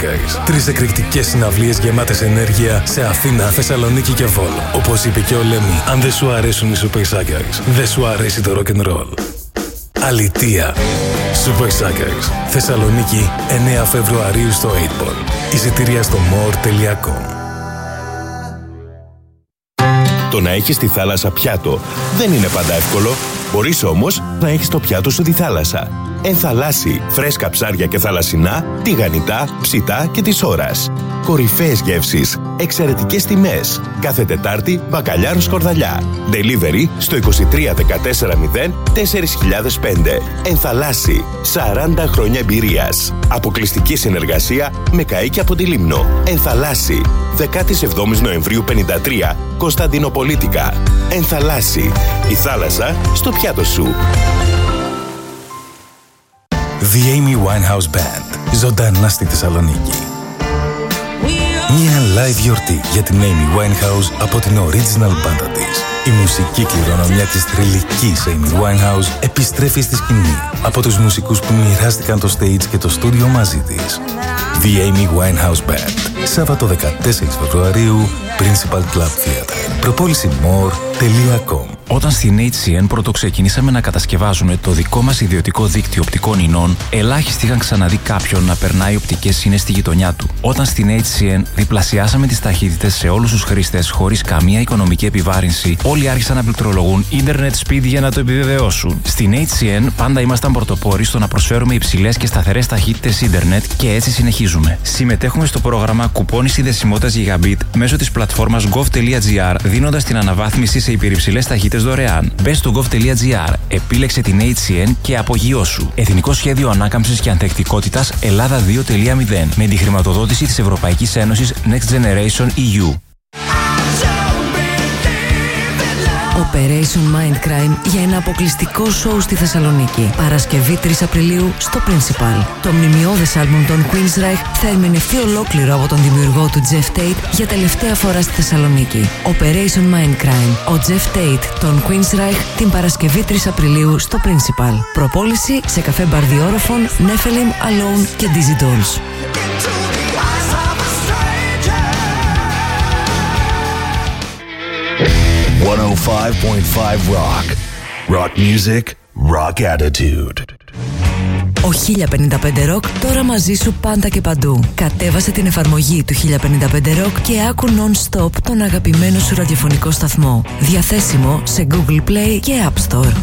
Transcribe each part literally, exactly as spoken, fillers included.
Sugar. Τρεις εκρηκτικές συναυλίες γεμάτες ενέργεια σε Αθήνα, Θεσσαλονίκη και Βόλο. Όπως είπε και ο Λέμι, αν δεν σου αρέσουν οι Super Suckers, δεν σου αρέσει το rock and roll. Αλητεία. Super Suckers. Θεσσαλονίκη, εννέα Φεβρουαρίου στο οκτώ Ball. Εισιτήρια στο more τελεία com. Το να έχεις τη θάλασσα πιάτο δεν είναι πάντα εύκολο. Μπορείς όμως να έχεις το πιάτο σου τη θάλασσα. Ενθαλάσσι, φρέσκα ψάρια και θαλασσινά, τηγανιτά, ψητά και της ώρας. Κορυφαίες γεύσεις, εξαιρετικές τιμές. Κάθε Τετάρτη, μπακαλιάρο σκορδαλιά. Delivery στο είκοσι τρία δεκατέσσερα μηδέν τέσσερα χιλιάδες πέντε. Ενθαλάσσι, σαράντα χρόνια εμπειρίας. Αποκλειστική συνεργασία με καΐκι από τη Λίμνο. Ενθαλάσσι, δεκαεπτά Νοεμβρίου πενήντα τρία, Κωνσταντινοπολίτικα. Ενθαλάσσι, η θάλασσα στο πιάτο σου. The Amy Winehouse Band. Ζωντανά στη Θεσσαλονίκη. Μια live γιορτή για την Amy Winehouse από την original μπάντα της. Η μουσική κληρονομιά της θρυλικής Amy Winehouse επιστρέφει στη σκηνή από τους μουσικούς που μοιράστηκαν το stage και το στούντιο μαζί της. The Amy Winehouse Band. Σάββατο δεκατέσσερις Φεβρουαρίου, Principal Club Theatre. Προπόληση more τελεία com. Όταν στην έιτς σι εν πρωτοξεκινήσαμε να κατασκευάζουμε το δικό μας ιδιωτικό δίκτυο οπτικών ινών, ελάχιστοι είχαν ξαναδεί κάποιον να περνάει οπτικές ίνες στη γειτονιά του. Όταν στην έιτς σι εν διπλασιάσαμε τις ταχύτητες σε όλους τους χρήστες χωρίς καμία οικονομική επιβάρυνση, όλοι άρχισαν να πληκτρολογούν Internet Speed για να το επιβεβαιώσουν. Στην έιτς σι εν πάντα ήμασταν πρωτοπόροι στο να προσφέρουμε υψηλές και σταθερές ταχύτητες Ίντερνετ και έτσι συνεχίζουμε. Συμμετέχουμε στο πρόγραμμα κουπόνι συνδεσιμότητας Gigabit μέσω της πλατφόρμας gov.gr, δίνοντας την αναβάθμιση σε υπερυψηλές ταχύτητες δωρεάν. Μπες στο gov.gr, επίλεξε την έιτς σι εν και απογειώσου. Εθνικό Σχέδιο Ανάκαμψης και Ανθεκτικότητας Ελλάδα δύο τελεία μηδέν με τη χρηματοδότηση της Ευρωπαϊκής Ένωσης Next Generation ι γιου. Operation Mindcrime για ένα αποκλειστικό σοου στη Θεσσαλονίκη. Παρασκευή τρεις Απριλίου στο Principal. Το μνημειώδες άλμπουμ των Queensryche θα ερμηνευτεί ολόκληρο από τον δημιουργό του Jeff Tate για τελευταία φορά στη Θεσσαλονίκη. Operation Mindcrime. Ο Jeff Tate των Queensryche την Παρασκευή τρεις Απριλίου στο Principal. Προπόληση σε καφέ Μπαρδιόροφων, Nephilim, Alone και Dizzy Dolls. εκατόν πέντε κόμμα πέντε Rock. Rock music, rock attitude. Ο χίλια πενήντα πέντε Rock τώρα μαζί σου πάντα και παντού. Κατέβασε την εφαρμογή του χίλια πενήντα πέντε Rock και άκου non-stop τον αγαπημένο σου ραδιοφωνικό σταθμό. Διαθέσιμο σε Google Play και App Store.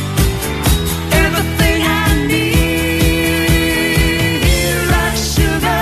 Everything I need, rock sugar.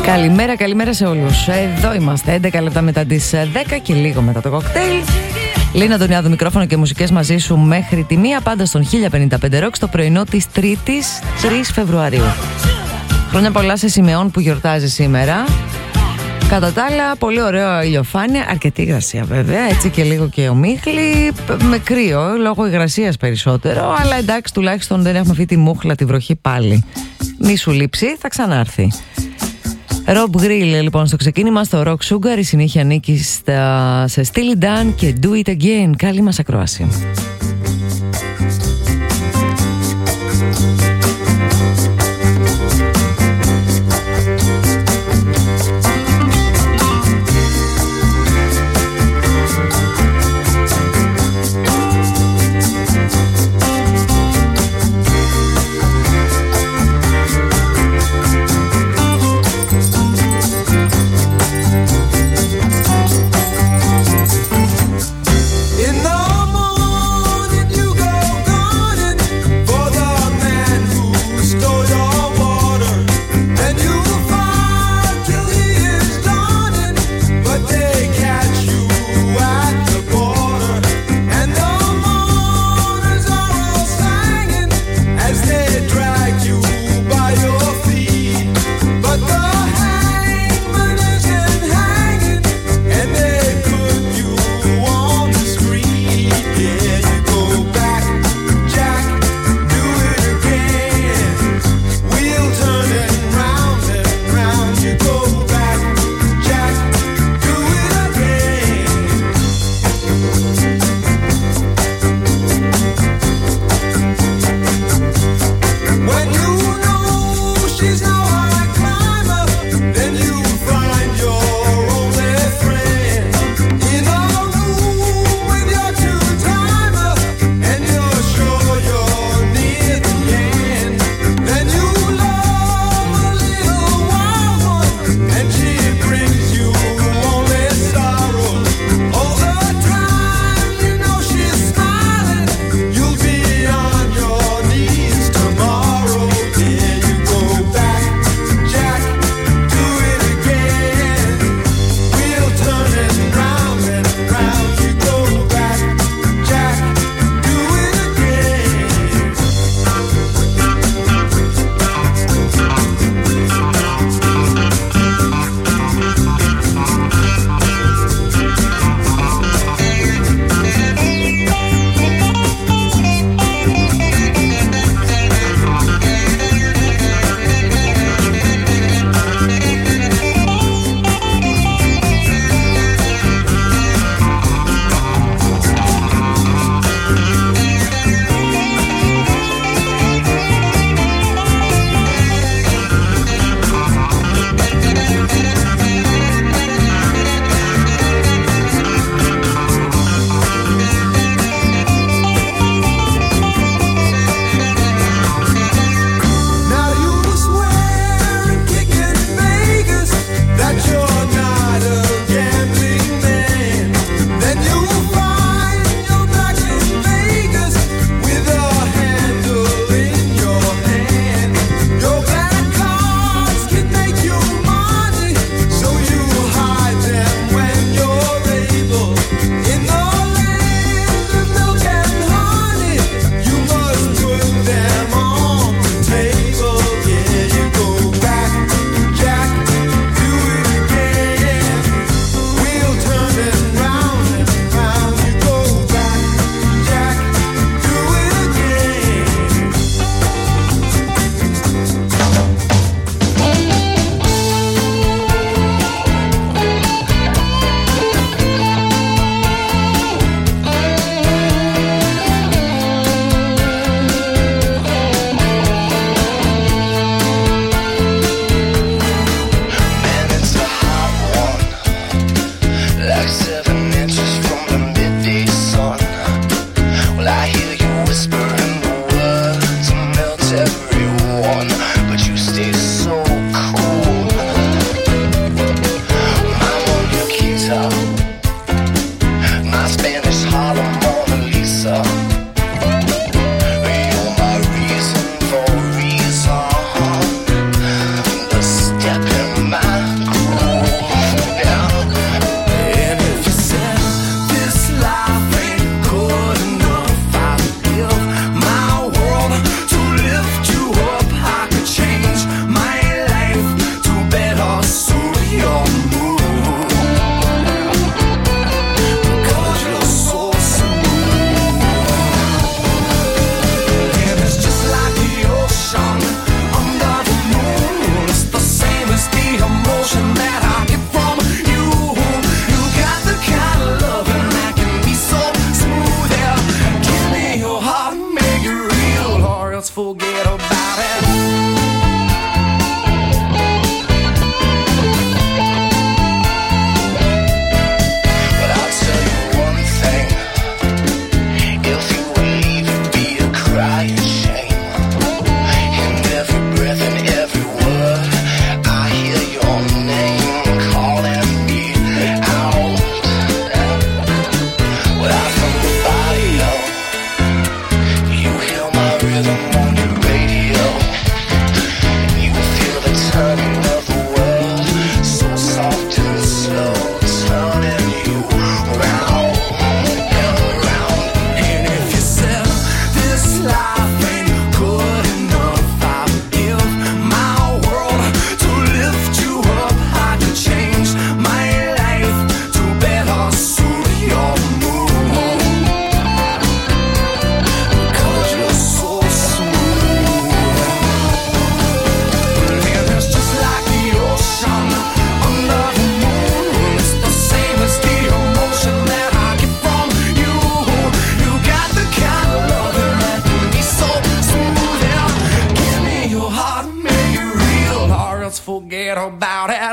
Καλημέρα, καλημέρα σε όλους. Εδώ είμαστε, έντεκα λεπτά μετά τις δέκα και λίγο μετά το κοκτέιλ. Λίνα Αντωνιάδου, μικρόφωνο και μουσικές μαζί σου μέχρι τη μία, πάντα στον χίλια πενήντα πέντε Rock, στο πρωινό της Τρίτης, τρεις Φεβρουαρίου. Χρόνια πολλά σε Σημεών που γιορτάζει σήμερα. Κατά τα άλλα, πολύ ωραίο ηλιοφάνεια, αρκετή υγρασία βέβαια, έτσι και λίγο και ομίχλη, με κρύο, λόγω υγρασίας περισσότερο, αλλά εντάξει, τουλάχιστον δεν έχουμε αυτή τη μούχλα, τη βροχή πάλι. Μη σου λείψει, θα ξανάρθει. Rob Grill λοιπόν στο ξεκίνημα, στο Rock Sugar, η συνέχεια ανήκει στα, σε Steely Dan και Do It Again. Καλή μας ακρόαση. In the forget about it.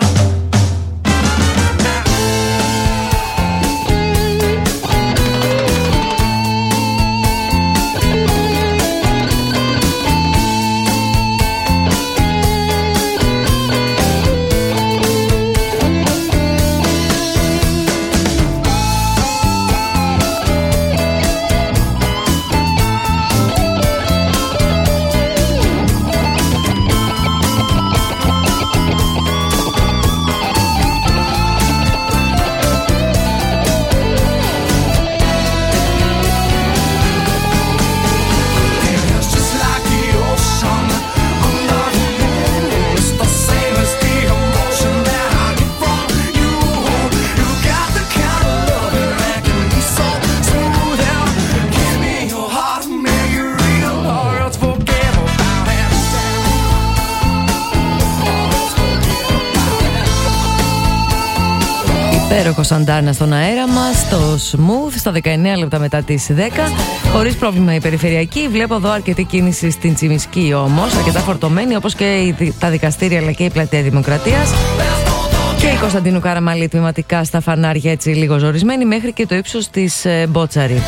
Υπέροχο Σαντάνα στον αέρα μας, το Smooth, στα δεκαεννέα λεπτά μετά τις δέκα. Χωρίς πρόβλημα η περιφερειακή. Βλέπω εδώ αρκετή κίνηση στην Τσιμισκή όμως, αρκετά φορτωμένη, όπως και τα δικαστήρια αλλά και η πλατεία Δημοκρατίας. Και η Κωνσταντίνου Καραμαλή τμηματικά στα φανάρια, έτσι λίγο ζορισμένη, μέχρι και το ύψος της ε, Μπότσαρη.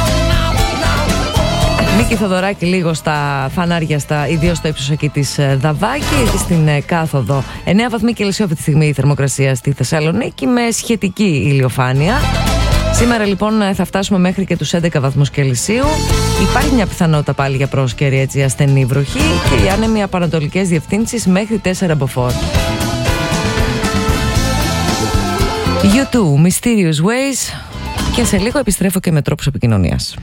Νίκη Θοδωράκη λίγο στα φανάρια, στα, ιδίως στο ύψος εκεί της Δαβάκη, στην ε, κάθοδο. εννέα βαθμοί Κελσίου αυτή τη στιγμή η θερμοκρασία στη Θεσσαλονίκη, με σχετική ηλιοφάνεια. Σήμερα λοιπόν θα φτάσουμε μέχρι και τους έντεκα βαθμούς Κελσίου. Υπάρχει μια πιθανότητα πάλι για πρόσκαιρη, έτσι, ασθενή βροχή, και οι άνεμοι από ανατολικές διευθύνσεις μέχρι τέσσερα μποφόρ. γιου τού, Mysterious Ways, και σε λίγο επιστρέφω και με τρόπους επικοινωνίας.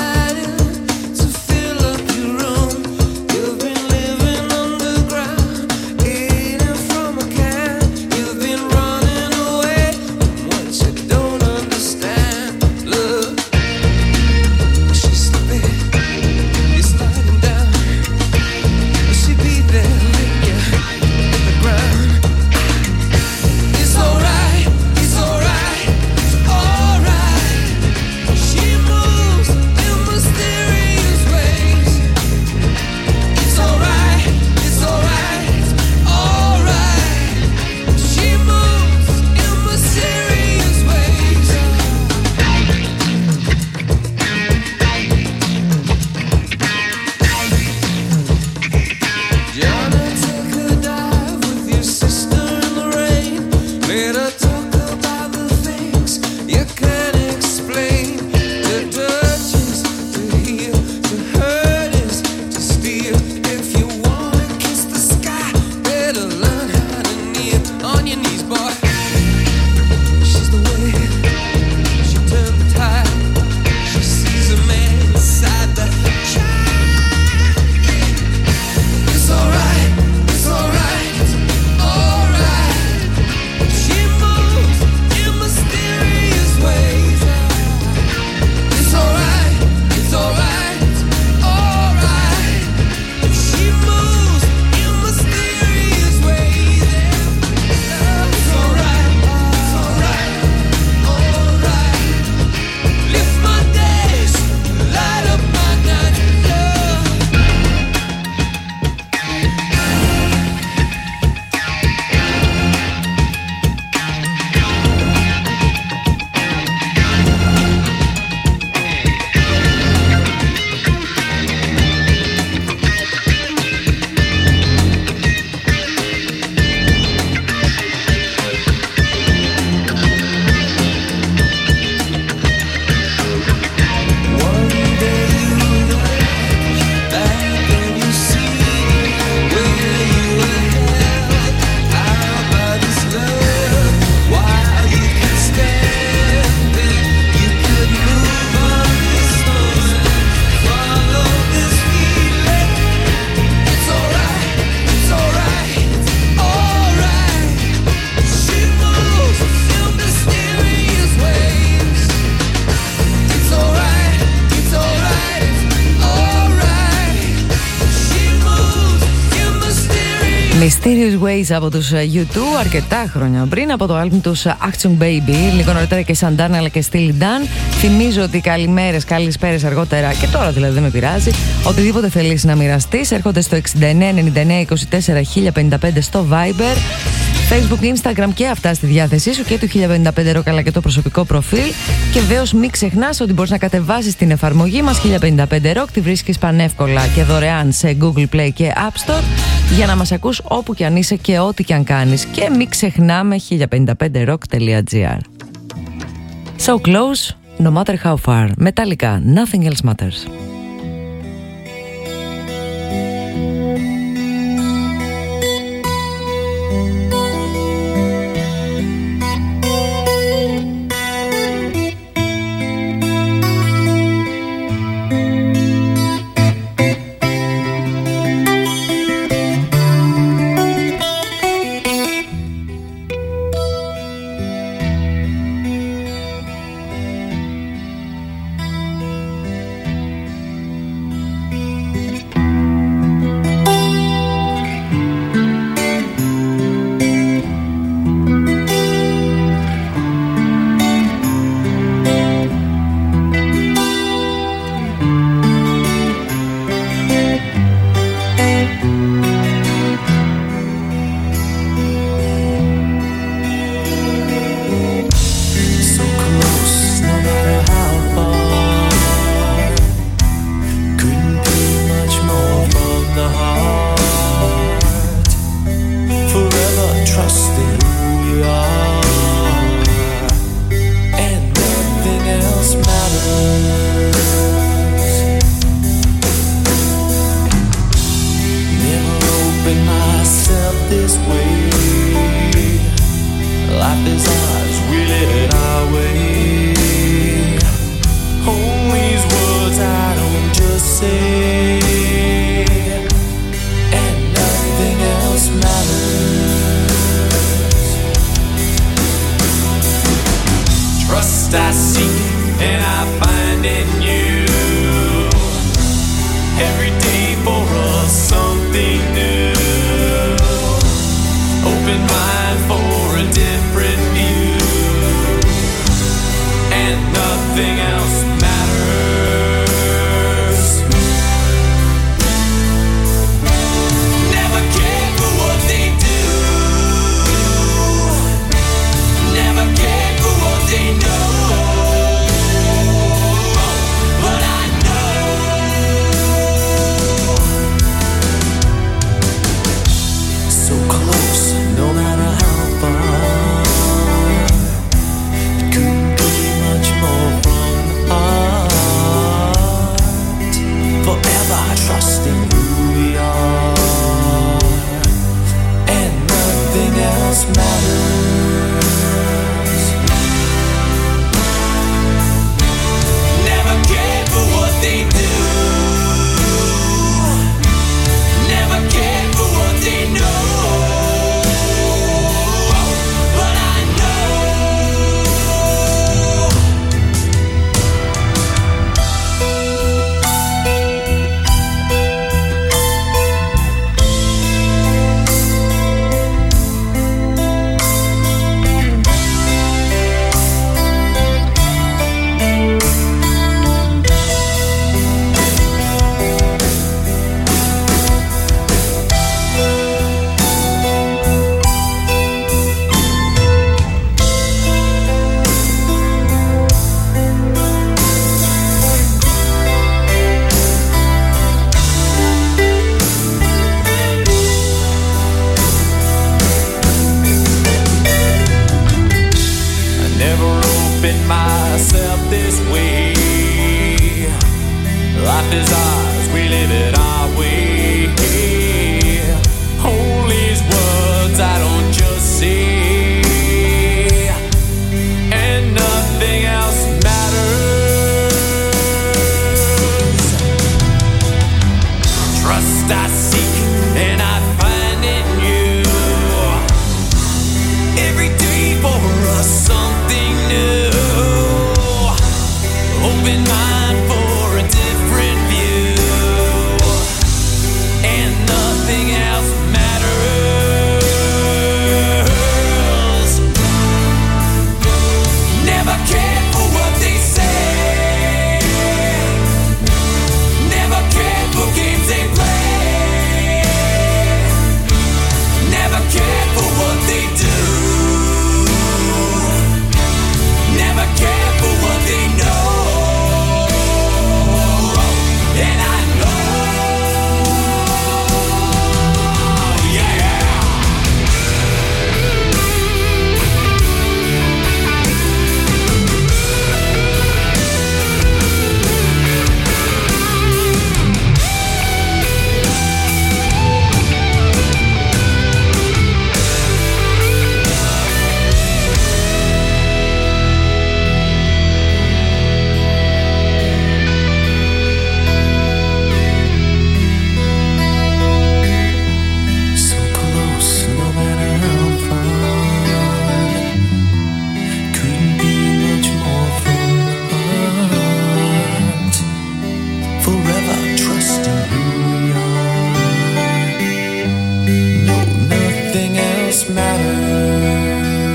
Fill up your room. You've been living underground. Mysterious Ways από τους γιου τού αρκετά χρόνια πριν, από το άλμπουμ τους Action Baby. Λίγο νωρίτερα και Santana αλλά και Steely Dan. Θυμίζω ότι καλημέρες, καλησπέρες αργότερα και τώρα δηλαδή δεν με πειράζει. Οτιδήποτε θέλεις να μοιραστείς έρχονται στο εξήντα εννέα ενενήντα εννέα είκοσι τέσσερα χίλια πενήντα πέντε στο Viber, Facebook, Instagram και αυτά στη διάθεσή σου και του χίλια πενήντα πέντε Rock αλλά και το προσωπικό προφίλ. Και βέβαιως μην ξεχνάς ότι μπορείς να κατεβάσεις την εφαρμογή μας χίλια πενήντα πέντε Rock. Τη βρίσκεις πανεύκολα και δωρεάν σε Google Play και App Store για να μας ακούς όπου και αν είσαι και ό,τι και αν κάνεις. Και μην ξεχνάμε χίλια πενήντα πέντε rock τελεία τζι άρ. So close, no matter how far. Metallica, nothing else matters. Every day for us something new. this matters.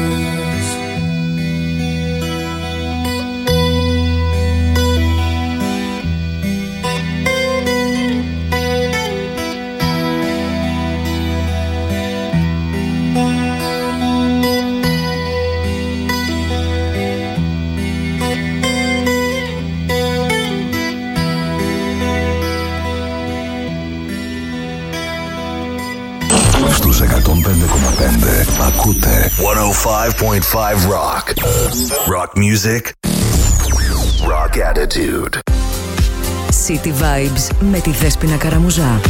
Στους εκατόν πέντε κόμμα πέντε ακούτε εκατόν πέντε κόμμα πέντε Rock. Rock music. Rock attitude. City Vibes με τη Δέσποινα Καραμουζά.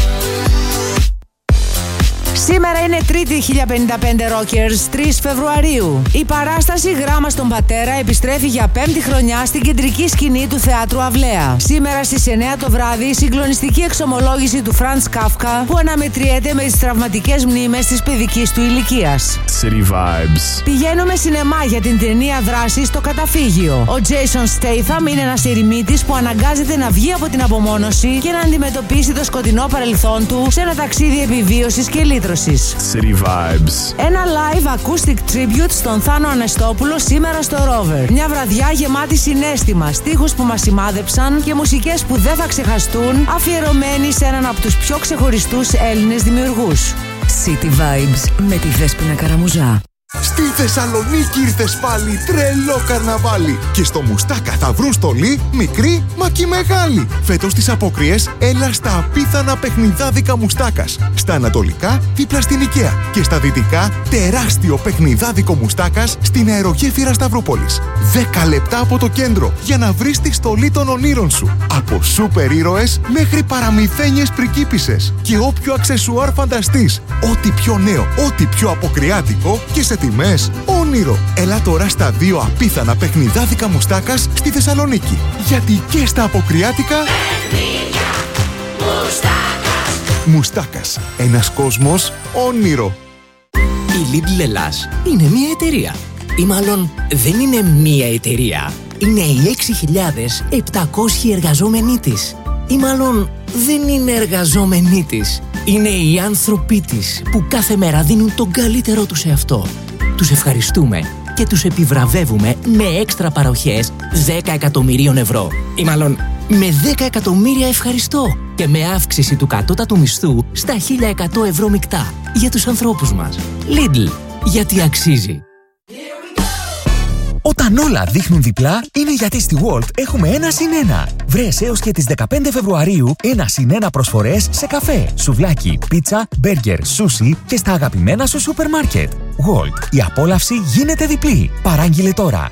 Σήμερα είναι Τρίτη χίλια πενήντα πέντε Rockers, τρεις Φεβρουαρίου. Η παράσταση Γράμμα στον Πατέρα επιστρέφει για πέμπτη χρονιά στην κεντρική σκηνή του Θεάτρου Αυλαία. Σήμερα στις εννιά το βράδυ η συγκλονιστική εξομολόγηση του Φραντς Κάφκα που αναμετριέται με τις τραυματικές μνήμες της παιδικής του ηλικίας. City Vibes. Πηγαίνουμε σινεμά για την ταινία δράση στο Καταφύγιο. Ο Jason Statham είναι ένας ερημίτης που αναγκάζεται να βγει από την απομόνωση και να αντιμετωπίσει το σκοτεινό παρελθόν του σε ένα ταξίδι επιβίωσης και λύτρωσης. City Vibes. Ένα live acoustic tribute στον Θάνο Ανεστόπουλο σήμερα στο Rover. Μια βραδιά γεμάτη συναίσθημα, στίχους που μας σημάδεψαν και μουσικές που δεν θα ξεχαστούν, αφιερωμένοι σε έναν από τους πιο ξεχωριστούς Έλληνες δημιουργούς. City Vibes με τη Δέσποινα Καραμουζά. Στη Θεσσαλονίκη ήρθες πάλι τρελό καρναβάλι. Και στο Μουστάκα θα βρουν στολή μικρή μα και μεγάλη. Φέτος τις απόκριες έλα στα απίθανα παιχνιδάδικα Μουστάκας. Στα ανατολικά δίπλα στην Οικαία. Και στα δυτικά τεράστιο παιχνιδάδικο Μουστάκας στην αερογέφυρα Σταυρούπολης. Δέκα λεπτά από το κέντρο για να βρεις τη στολή των ονείρων σου. Από σούπερ ήρωες μέχρι παραμυθένιες πρικίπισσες. Και όποιο αξεσουάρ φανταστείς. Ό,τι πιο νέο, ό,τι πιο αποκριάτικο και σε τιμές όνειρο. Έλα τώρα στα δύο απίθανα παιχνιδάδικα Μουστάκας στη Θεσσαλονίκη. Γιατί και στα αποκριάτικα Μουστάκας. Μουστάκας. Ένας κόσμος όνειρο. Η Lidl Ελλάς είναι μια εταιρεία. Ή μάλλον δεν είναι μια εταιρεία. Είναι οι έξι χιλιάδες επτακόσιοι εργαζόμενοι της. Ή μάλλον δεν είναι εργαζόμενοι της. Είναι οι άνθρωποι της που κάθε μέρα δίνουν τον καλύτερό τους σε αυτό. Τους ευχαριστούμε και τους επιβραβεύουμε με έξτρα παροχές δέκα εκατομμυρίων ευρώ. Ή μάλλον με δέκα εκατομμύρια ευχαριστώ και με αύξηση του κατώτατου μισθού στα χίλια εκατό ευρώ μεικτά για τους ανθρώπους μας. Lidl, γιατί αξίζει. Όταν όλα δείχνουν διπλά, είναι γιατί στη Walt έχουμε ένα συν ένα. Βρες έως και τις δεκαπέντε Φεβρουαρίου ένα συν ένα προσφορές σε καφέ, σουβλάκι, πίτσα, μπέργκερ, σούσι και στα αγαπημένα σου σούπερ μάρκετ. Walt, η απόλαυση γίνεται διπλή. Παράγγειλε τώρα.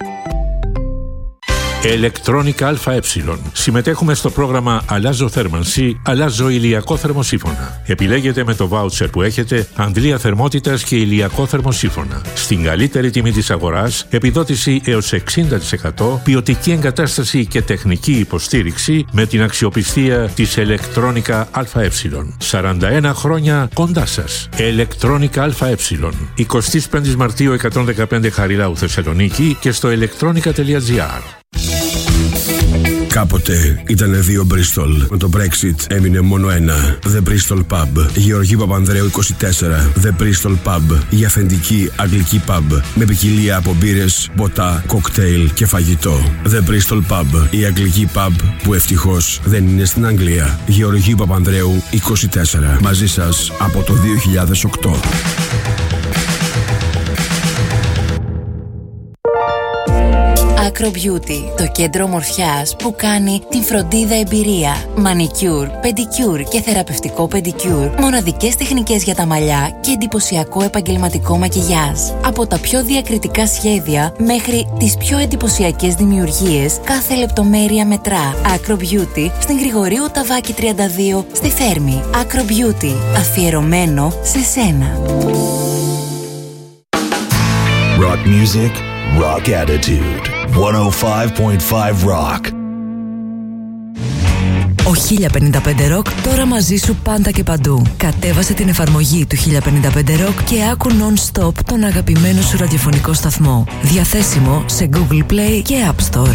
Electronica ΑΕ. Συμμετέχουμε στο πρόγραμμα Αλλάζω θέρμανση, αλλάζω ηλιακό θερμοσύφωνα. Επιλέγετε με το βάουτσερ που έχετε αντλία θερμότητας και ηλιακό θερμοσύφωνα. Στην καλύτερη τιμή της αγοράς, επιδότηση έως εξήντα τοις εκατό, ποιοτική εγκατάσταση και τεχνική υποστήριξη με την αξιοπιστία της Electronica ΑΕ. σαράντα ένα χρόνια κοντά σας. Electronica ΑΕ. εικοστή πέμπτη Μαρτίου εκατόν δεκαπέντε Χαριλάου Θεσσαλονίκη και στο electronica τελεία gr. Κάποτε ήταν δύο Bristol. Με το Brexit έμεινε μόνο ένα. The Bristol Pub. Γεωργή Παπανδρέου είκοσι τέσσερα. The Bristol Pub. Η αυθεντική αγγλική pub. Με ποικιλία από μπύρες, ποτά, κοκτέιλ και φαγητό. The Bristol Pub. Η αγγλική pub που ευτυχώς δεν είναι στην Αγγλία. Γεωργή Παπανδρέου είκοσι τέσσερα. Μαζί σας από το δύο χιλιάδες οκτώ. Acro Beauty, το κέντρο ομορφιάς που κάνει την φροντίδα εμπειρία. Μανικιούρ, πεντικιούρ και θεραπευτικό πεντικιούρ. Μοναδικές τεχνικές για τα μαλλιά και εντυπωσιακό επαγγελματικό μακιγιάζ. Από τα πιο διακριτικά σχέδια μέχρι τις πιο εντυπωσιακές δημιουργίες, κάθε λεπτομέρεια μετρά. Acro Beauty στην Γρηγορίου Ταβάκη τριάντα δύο στη Θέρμη. Acro Beauty, αφιερωμένο σε σένα. Rock music, rock attitude. εκατόν πέντε κόμμα πέντε Rock. Ο χίλια πενήντα πέντε Rock τώρα μαζί σου πάντα και παντού. Κατέβασε την εφαρμογή του χίλια πενήντα πέντε Rock και άκου non-stop τον αγαπημένο σου ραδιοφωνικό σταθμό. Διαθέσιμο σε Google Play και App Store.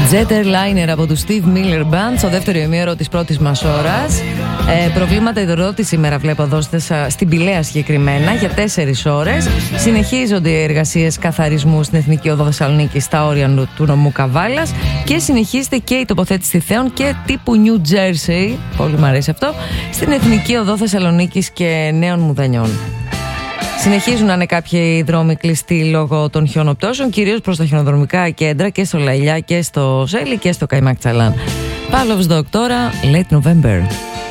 Jet Airliner από του Steve Miller Band στο δεύτερο ημίωρο της πρώτης μας ώρας. Ε, προβλήματα υδροδότηση σήμερα βλέπω εδώ στην Πηλαία συγκεκριμένα για τέσσερις ώρες. Συνεχίζονται οι εργασίες καθαρισμού στην Εθνική Οδό Θεσσαλονίκη στα όρια του νομού Καβάλας και συνεχίζεται και η τοποθέτηση θηθέων και τύπου New Jersey, πολύ μου αρέσει αυτό, στην Εθνική Οδό Θεσσαλονίκης και Νέων Μουδανιών. Συνεχίζουν να είναι κάποιοι δρόμοι κλειστοί λόγω των χιονοπτώσεων, κυρίως προς τα χιονοδρομικά κέντρα και στο Λαϊλιά και στο Σέλι και στο Καϊμάκ Τσαλάν. Pavlov's Dog τώρα, Late November.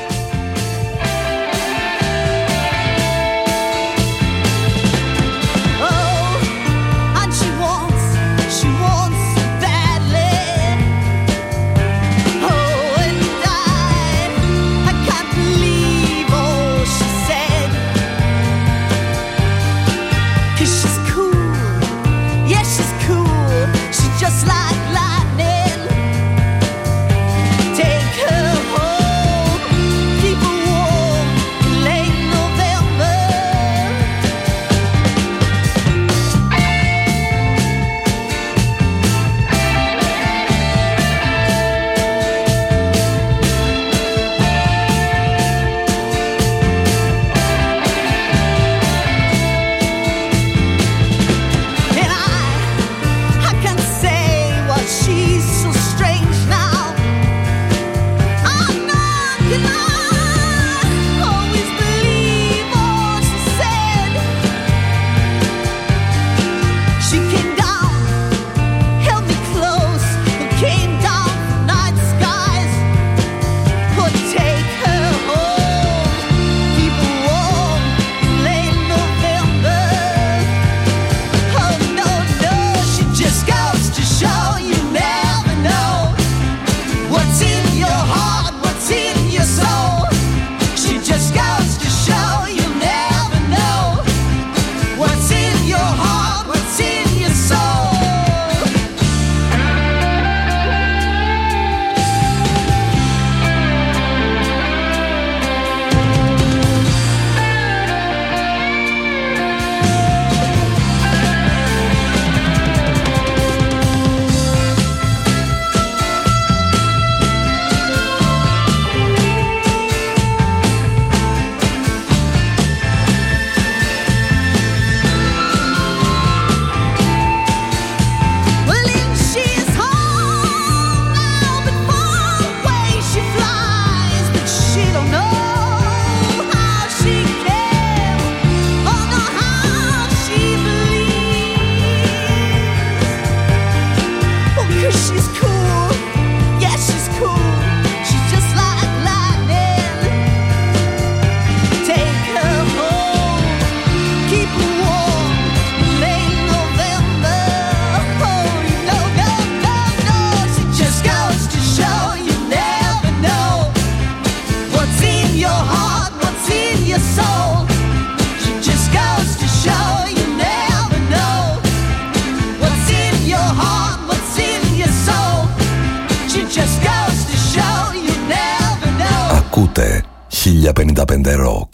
χίλια πενήντα πέντε Rock.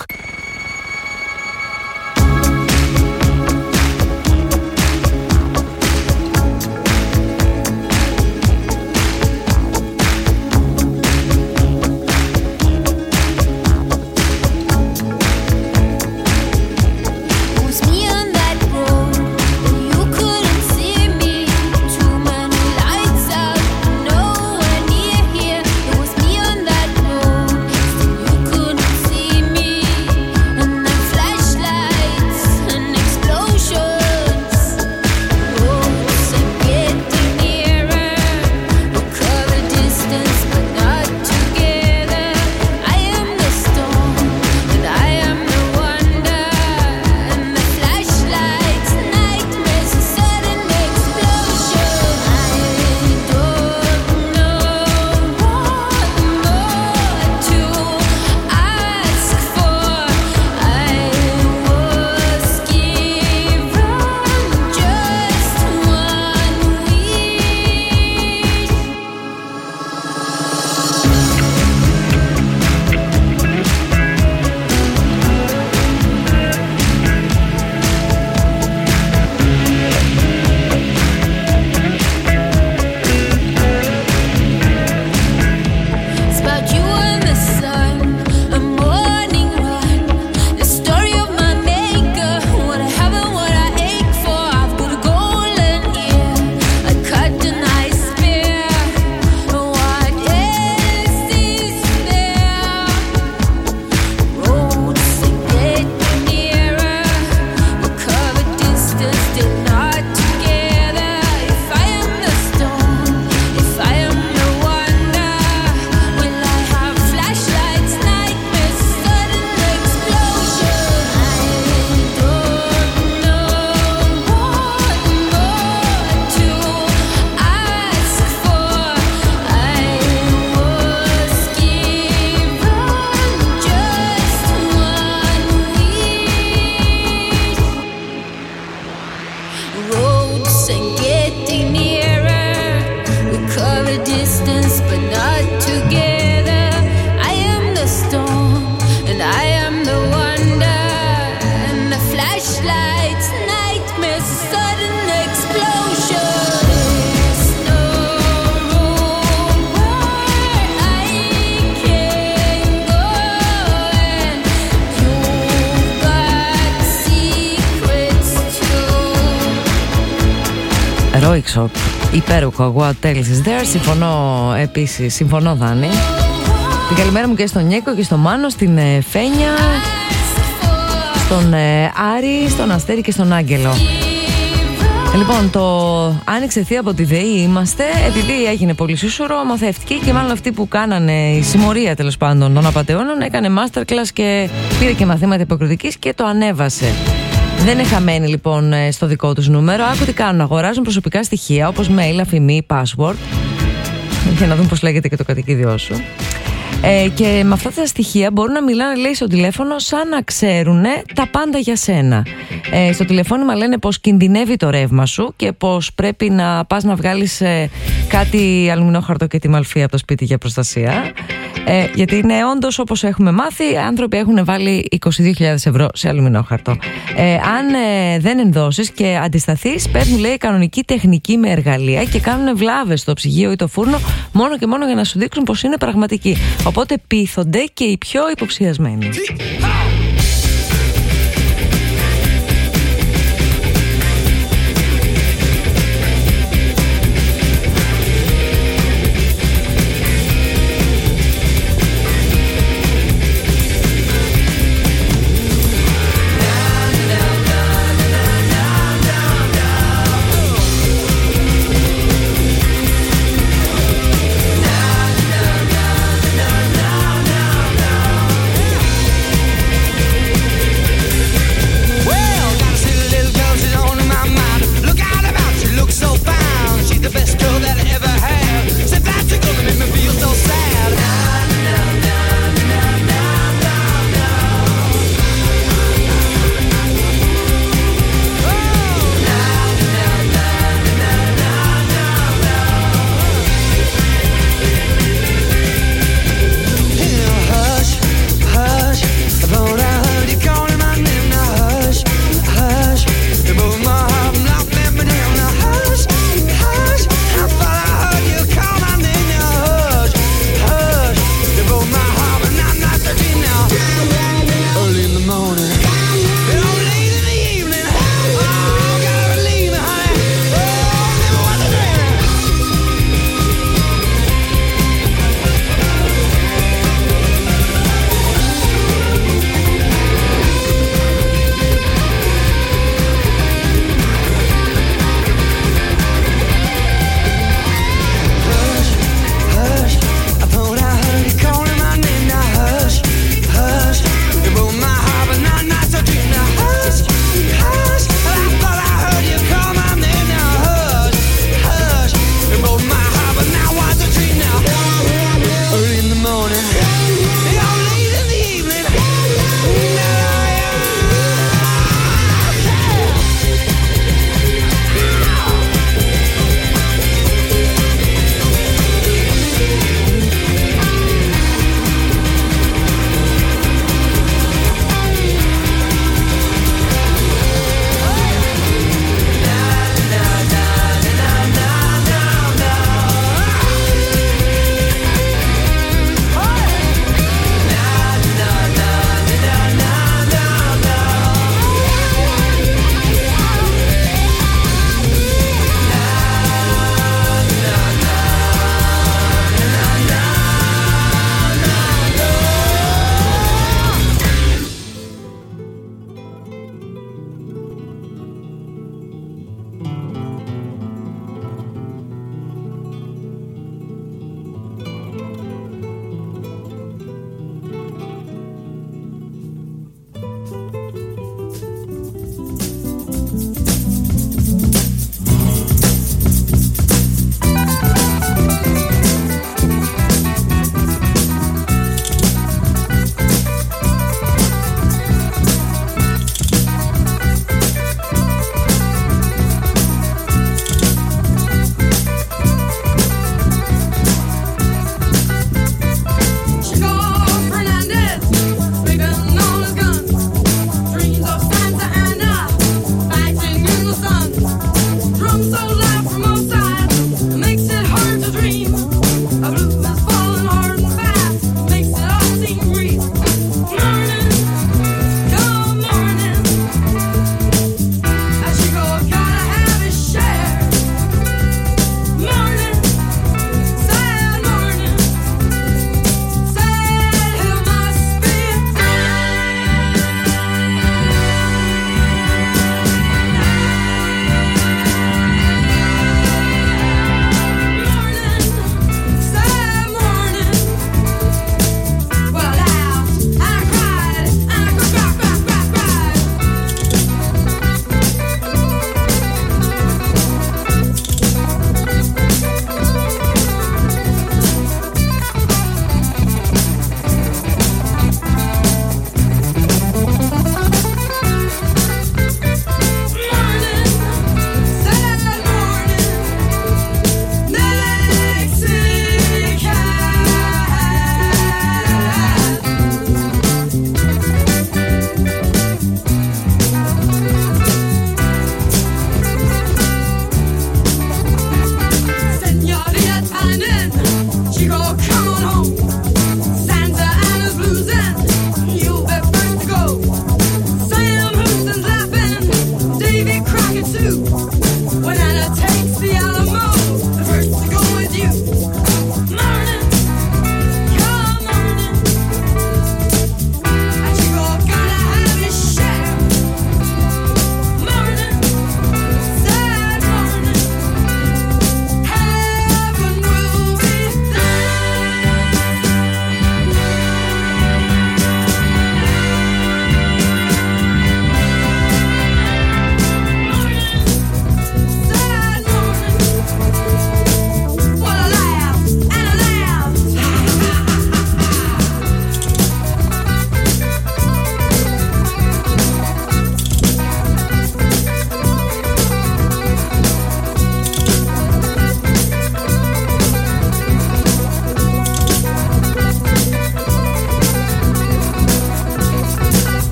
Heroic Shop, υπέροχο. What else is there. Συμφωνώ επίσης, συμφωνώ Δάνη. Την καλημέρα μου και στον Νίκο και στον Μάνο, στην ε, Φένια, στον ε, Άρη, στον Αστέρη και στον Άγγελο. Λοιπόν, το άνοιξε θεία από τη ΔΕΗ είμαστε, επειδή έγινε πολύ σούσουρο, μαθευτική και μάλλον αυτοί που κάνανε η συμμορία τέλος πάντων των απατεώνων έκανε masterclass και πήρε και μαθήματα υποκριτικής και το ανέβασε. Δεν είναι χαμένοι λοιπόν στο δικό τους νούμερο. Άκου τι κάνουν, αγοράζουν προσωπικά στοιχεία όπως mail, αφημί, password, για να δουν πώς λέγεται και το κατοικίδιό σου. Ε, και με αυτά τα στοιχεία μπορούν να μιλάνε, λέει, στο τηλέφωνο σαν να ξέρουν τα πάντα για σένα. Ε, στο τηλεφώνημα λένε πως κινδυνεύει το ρεύμα σου και πως πρέπει να πας να βγάλεις ε, κάτι αλουμινόχαρτο και τη μαλφή από το σπίτι για προστασία. Ε, γιατί είναι όντως όπως έχουμε μάθει, οι άνθρωποι έχουν βάλει είκοσι δύο χιλιάδες ευρώ σε αλουμινόχαρτο. Ε, αν ε, δεν ενδώσεις και αντισταθείς, παίρνουν, λέει, κανονική τεχνική με εργαλεία και κάνουν βλάβες στο ψυγείο ή το φούρνο μόνο και μόνο για να σου δείξουν πως είναι πραγματική. Οπότε πείθονται και οι πιο υποψιασμένοι.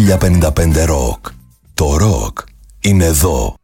χίλια πενήντα πέντε Rock. Το rock είναι εδώ.